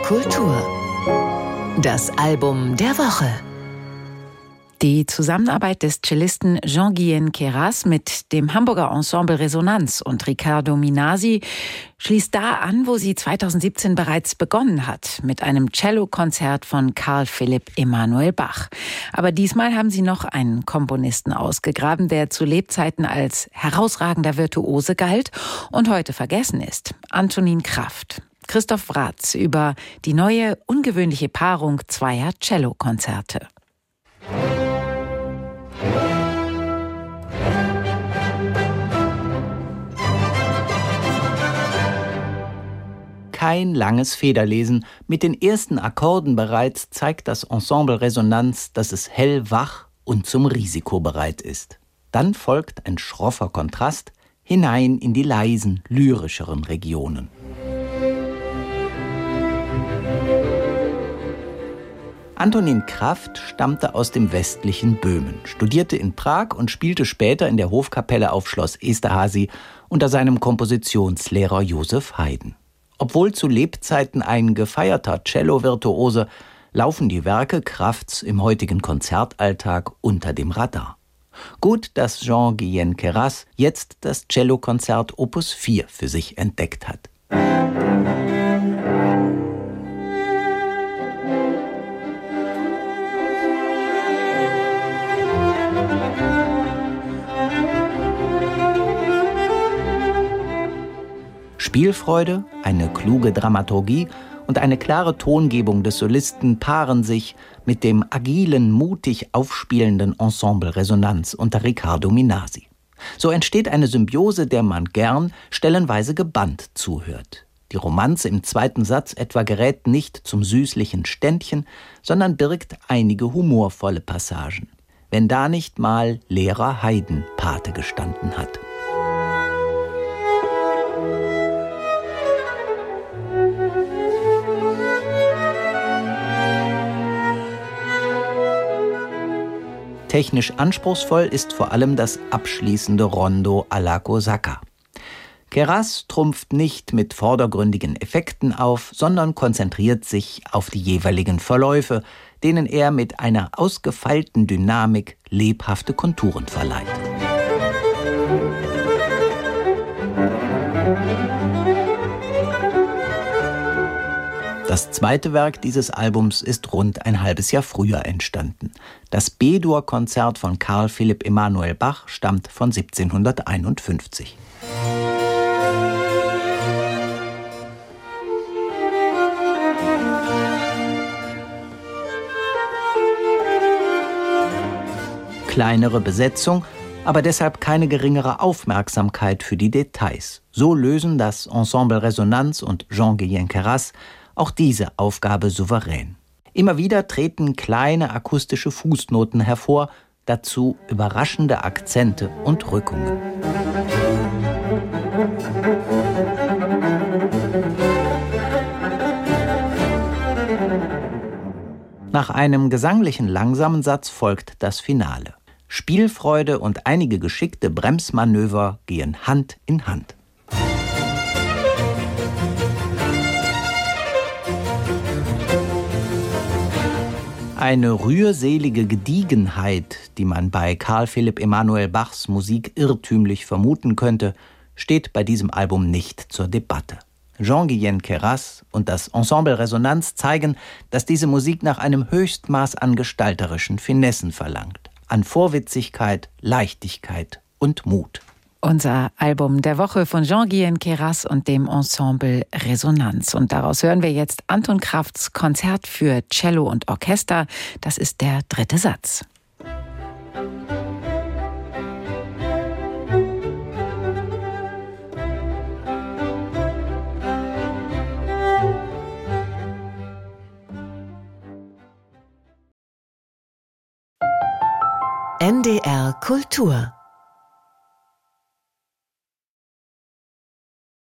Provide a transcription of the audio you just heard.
Kultur. Das Album der Woche. Die Zusammenarbeit des Cellisten Jean-Guyen Queyras mit dem Hamburger Ensemble Resonanz und Riccardo Minasi schließt da an, wo sie 2017 bereits begonnen hat, mit einem Cellokonzert von Carl Philipp Emanuel Bach. Aber diesmal haben sie noch einen Komponisten ausgegraben, der zu Lebzeiten als herausragender Virtuose galt und heute vergessen ist: Antonin Kraft. Christoph Wratz über die neue, ungewöhnliche Paarung zweier Cellokonzerte. Kein langes Federlesen. Mit den ersten Akkorden bereits zeigt das Ensemble Resonanz, dass es hellwach und zum Risiko bereit ist. Dann folgt ein schroffer Kontrast hinein in die leisen, lyrischeren Regionen. Antonin Kraft stammte aus dem westlichen Böhmen, studierte in Prag und spielte später in der Hofkapelle auf Schloss Esterházy unter seinem Kompositionslehrer Joseph Haydn. Obwohl zu Lebzeiten ein gefeierter Cello-Virtuose, laufen die Werke Krafts im heutigen Konzertalltag unter dem Radar. Gut, dass Jean-Guyen Queyras jetzt das Cellokonzert Opus 4 für sich entdeckt hat. Spielfreude, eine kluge Dramaturgie und eine klare Tongebung des Solisten paaren sich mit dem agilen, mutig aufspielenden Ensemble Resonanz unter Riccardo Minasi. So entsteht eine Symbiose, der man gern, stellenweise gebannt zuhört. Die Romanze im zweiten Satz etwa gerät nicht zum süßlichen Ständchen, sondern birgt einige humorvolle Passagen. Wenn da nicht mal Lehrer Haydn Pate gestanden hat. Technisch anspruchsvoll ist vor allem das abschließende Rondo alla Kosaca. Queyras trumpft nicht mit vordergründigen Effekten auf, sondern konzentriert sich auf die jeweiligen Verläufe, denen er mit einer ausgefeilten Dynamik lebhafte Konturen verleiht. Das zweite Werk dieses Albums ist rund ein halbes Jahr früher entstanden. Das B-Dur-Konzert von Carl Philipp Emanuel Bach stammt von 1751. Kleinere Besetzung, aber deshalb keine geringere Aufmerksamkeit für die Details. So lösen das Ensemble Resonanz und Jean-Guyen Queyras auch diese Aufgabe souverän. Immer wieder treten kleine akustische Fußnoten hervor, dazu überraschende Akzente und Rückungen. Nach einem gesanglichen langsamen Satz folgt das Finale. Spielfreude und einige geschickte Bremsmanöver gehen Hand in Hand. Eine rührselige Gediegenheit, die man bei Carl Philipp Emanuel Bachs Musik irrtümlich vermuten könnte, steht bei diesem Album nicht zur Debatte. Jean-Guyen Queyras und das Ensemble Resonanz zeigen, dass diese Musik nach einem Höchstmaß an gestalterischen Finessen verlangt, an Vorwitzigkeit, Leichtigkeit und Mut. Unser Album der Woche von Jean-Guyen Queyras und dem Ensemble Resonanz. Und daraus hören wir jetzt Anton Krafts Konzert für Cello und Orchester. Das ist der dritte Satz. NDR Kultur